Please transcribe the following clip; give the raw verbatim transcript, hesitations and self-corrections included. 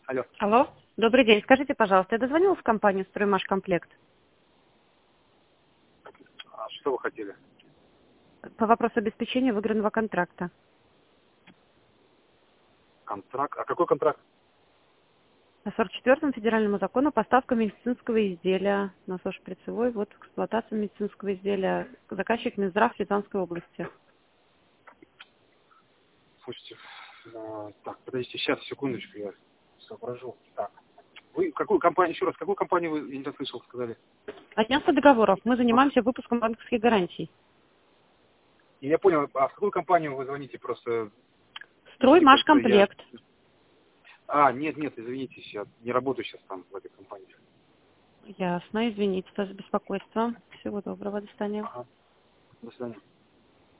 Алло. Алло, добрый день. Скажите, пожалуйста, я дозвонилась в компанию «Строймашкомплект» А что вы хотели? по вопросу обеспечения выигранного контракта. Контракт? А какой контракт? По сорок четвёртому федеральному закону поставка медицинского изделия, насос-шприцевой, вот эксплуатация медицинского изделия, заказчик Минздрав Рязанской области. Слушайте, э, так, подождите, сейчас, секундочку, я соображу. Так, вы какую компанию, еще раз, какую компанию вы, я не слышал, сказали? Агентство договоров. Мы занимаемся выпуском банковских гарантий. И я понял, а в какую компанию вы звоните просто? Мне кажется, я... «Строймашкомплект». А, нет, нет, извините, я не работаю сейчас там, в этой компании. Ясно, извините за беспокойство. Всего доброго, до свидания. Ага, до свидания.